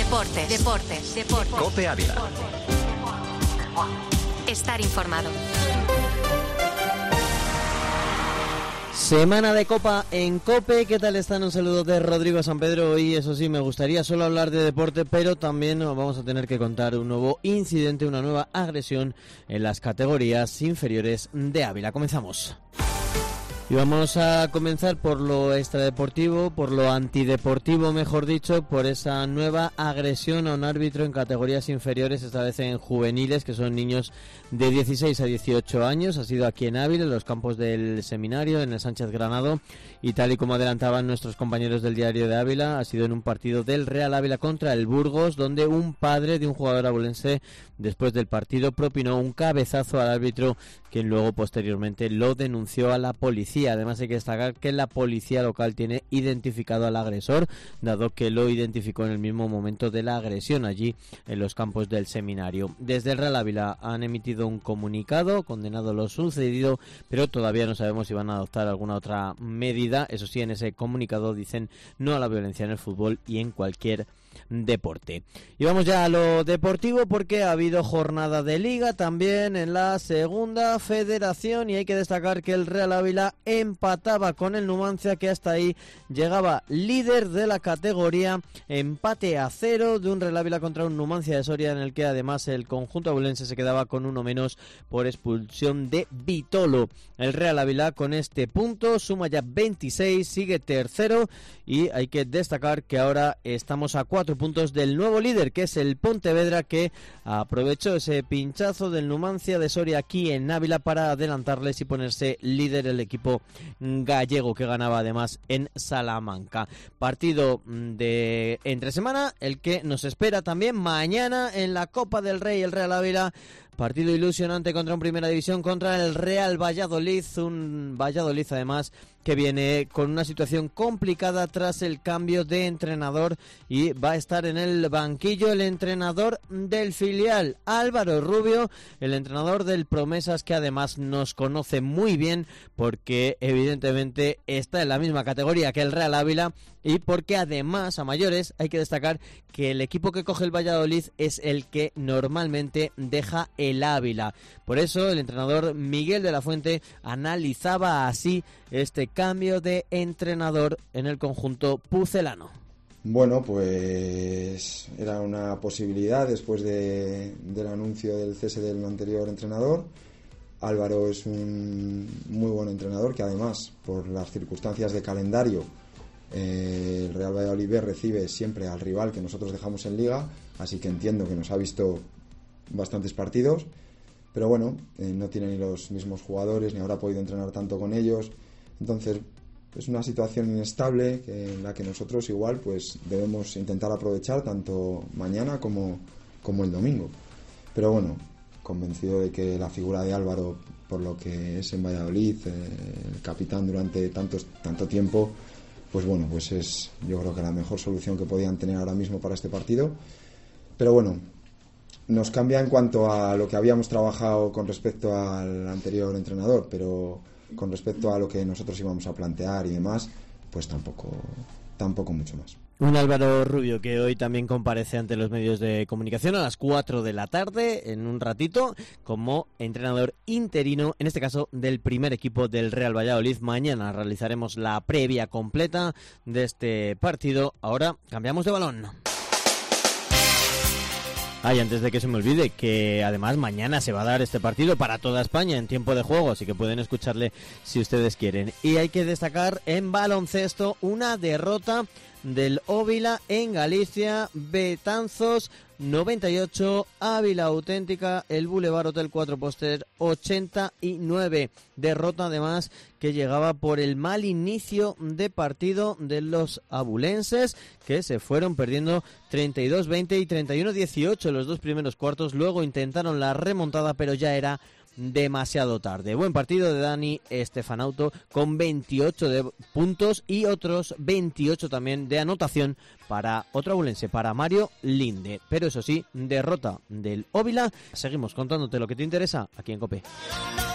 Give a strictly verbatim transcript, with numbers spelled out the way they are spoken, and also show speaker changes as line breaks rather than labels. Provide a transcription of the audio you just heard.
Deportes, deportes, deportes.
COPE Ávila.
Estar informado.
Semana de Copa en COPE, ¿qué tal están? Un saludo de Rodrigo San Pedro. Hoy, eso sí, me gustaría solo hablar de deporte, pero también nos vamos a tener que contar un nuevo incidente, una nueva agresión en las categorías inferiores de Ávila. Comenzamos. Y vamos a comenzar por lo extradeportivo, por lo antideportivo, mejor dicho, por esa nueva agresión a un árbitro en categorías inferiores, esta vez en juveniles, que son niños de dieciséis a dieciocho años. Ha sido aquí en Ávila, en los campos del Seminario, en el Sánchez Granado, y tal y como adelantaban nuestros compañeros del Diario de Ávila, ha sido en un partido del Real Ávila contra el Burgos, donde un padre de un jugador abulense, después del partido, propinó un cabezazo al árbitro, quien luego posteriormente lo denunció a la policía. Además, hay que destacar que la policía local tiene identificado al agresor, dado que lo identificó en el mismo momento de la agresión allí en los campos del Seminario. Desde el Real Ávila han emitido un comunicado condenando lo sucedido, pero todavía no sabemos si van a adoptar alguna otra medida. Eso sí, en ese comunicado dicen no a la violencia en el fútbol y en cualquier deporte. Y vamos ya a lo deportivo, porque ha habido jornada de liga también en la segunda federación, y hay que destacar que el Real Ávila empataba con el Numancia, que hasta ahí llegaba líder de la categoría. Empate a cero de un Real Ávila contra un Numancia de Soria, en el que además el conjunto abulense se quedaba con uno menos por expulsión de Vitolo. El Real Ávila con este punto suma ya veintiséis, sigue tercero, y hay que destacar que ahora estamos a cuatro puntos del nuevo líder, que es el Pontevedra, que aprovechó ese pinchazo del Numancia de Soria aquí en Ávila para adelantarles y ponerse líder el equipo gallego, que ganaba además en Salamanca. Partido de entre semana, el que nos espera también mañana en la Copa del Rey. El Real Ávila, partido ilusionante contra un Primera División, contra el Real Valladolid, un Valladolid además que viene con una situación complicada tras el cambio de entrenador, y va a estar en el banquillo el entrenador del filial, Álvaro Rubio, el entrenador del Promesas, que además nos conoce muy bien porque evidentemente está en la misma categoría que el Real Ávila, y porque además a mayores hay que destacar que el equipo que coge el Valladolid es el que normalmente deja el Ávila. Por eso el entrenador Miguel de la Fuente analizaba así este cambio de entrenador en el conjunto pucelano.
Bueno, pues era una posibilidad después de, del anuncio del cese del anterior entrenador. Álvaro es un muy buen entrenador, que además, por las circunstancias de calendario, eh, el Real Valladolid B recibe siempre al rival que nosotros dejamos en Liga, así que entiendo que nos ha visto bastantes partidos, pero bueno, eh, no tiene ni los mismos jugadores, ni habrá podido entrenar tanto con ellos. Entonces es una situación inestable, que, en la que nosotros igual pues debemos intentar aprovechar tanto mañana como, como el domingo. Pero bueno, convencido de que la figura de Álvaro, por lo que es en Valladolid, eh, el capitán durante tantos, tanto tiempo, pues bueno, pues es yo creo que la mejor solución que podían tener ahora mismo para este partido. Pero bueno, nos cambia en cuanto a lo que habíamos trabajado con respecto al anterior entrenador, pero con respecto a lo que nosotros íbamos a plantear y demás, pues tampoco, tampoco mucho más.
Un Álvaro Rubio que hoy también comparece ante los medios de comunicación a las cuatro de la tarde, en un ratito, como entrenador interino, en este caso del primer equipo del Real Valladolid. Mañana realizaremos la previa completa de este partido. Ahora cambiamos de balón. Ay, antes de que se me olvide, que además mañana se va a dar este partido para toda España en tiempo de juego, así que pueden escucharle si ustedes quieren. Y hay que destacar en baloncesto una derrota del Óvila en Galicia, Betanzos noventa y ocho, Ávila Auténtica, el Boulevard Hotel Cuatro Póster ochenta y nueve. Derrota además que llegaba por el mal inicio de partido de los abulenses, que se fueron perdiendo treinta y dos veinte y treinta y uno dieciocho en los dos primeros cuartos. Luego intentaron la remontada, pero ya era demasiado tarde. Buen partido de Dani Estefanauto con veintiocho de puntos y otros veintiocho también de anotación para otro abulense, para Mario Linde. Pero eso sí, derrota del Óvila. Seguimos contándote lo que te interesa aquí en COPE.